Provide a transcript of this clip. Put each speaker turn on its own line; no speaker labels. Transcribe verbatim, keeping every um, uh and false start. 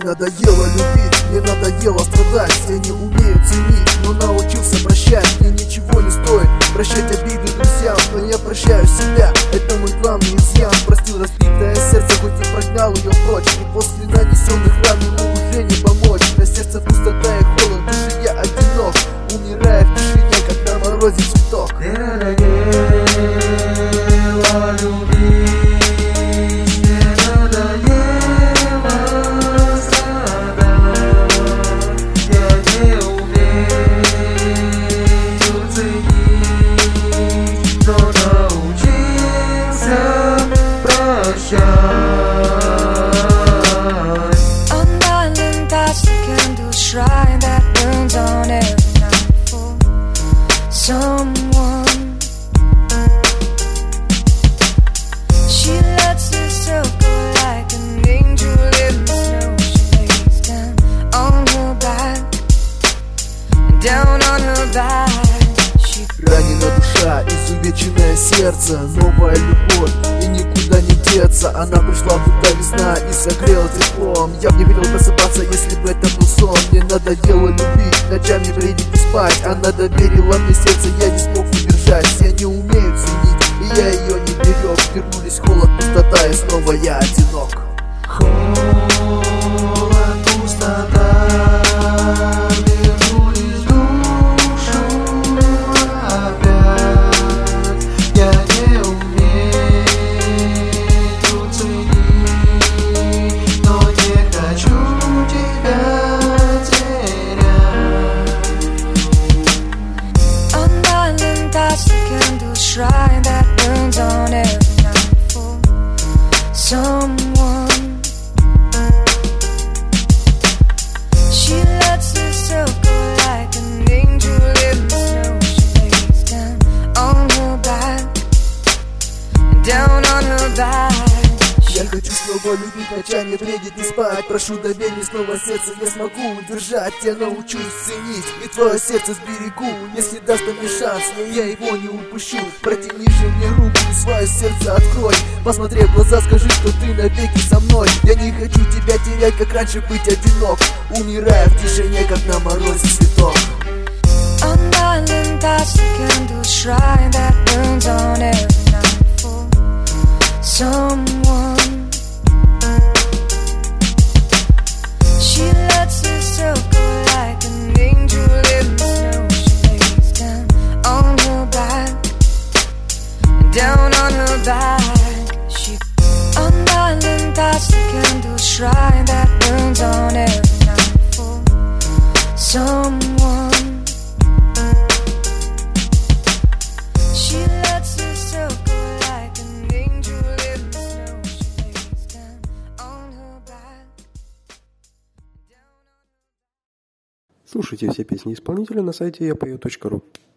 надоело любить, мне надоело страдать. Я не умею ценить, но научился прощать. Мне ничего не стоит прощать обиды друзьям, но я прощаю себя, это мой главный изъян. Простил разбитое сердце, хоть и прогнал ее прочь, и после нанесенных ран ему уже не помочь. На сердце пустота и холод, в душе я одинок, умирая в тишине, как на морозе цветок.
Мне надоело любить, мне надоело страдать. Я не умею ценить, но научился прощать.
On island that's the candle shrine that burns on every night for someone. She lets herself go like an angel in the snow. She lays down on her back, down on her back. She
Ранена душа, изувеченное сердце, новая любовь, и никуда не деться. Она пришла, будто весна, и согрела теплом. Я бы не хотел просыпаться, если бы это был сон. Мне надоело любить, ночами бредить и спать. Она доверила мне сердце, я не смог удержать. Я не умею ценить, и я ее не берег. Вернулись холод, пустота, и снова я одинок.
Холод, пустота, вернулись в душу опять. Я не умею ценить, но не хочу тебя терять.
On island that's the candle shrine that burns on every night for someone. She lets herself go like an angel in the snow. She lays down on her back, down on her back.
Я хочу снова любить, ночами бредить, не спать. Прошу, доверь мне снова сердце, я смогу удержать. Я научусь ценить и твое сердце сберегу. Если даст мне шанс, я его не упущу. Протяни же мне руку и свое сердце открой. Посмотри в глаза, скажи, что ты навеки со мной. Я не хочу тебя терять, как раньше быть одинок, умирая в тишине, как на морозе цветок.
On island that's the candle shrine that burns on every night for someone. She lets herself go like an angel in the snow. She lays down on her back, down on her back. She on island that's the candle shrine that burns on every night for someone. She lets herself go like an angel in the snow. She lays down on her back, down on her back.
Слушайте все песни исполнителя на сайте я пою точка ру.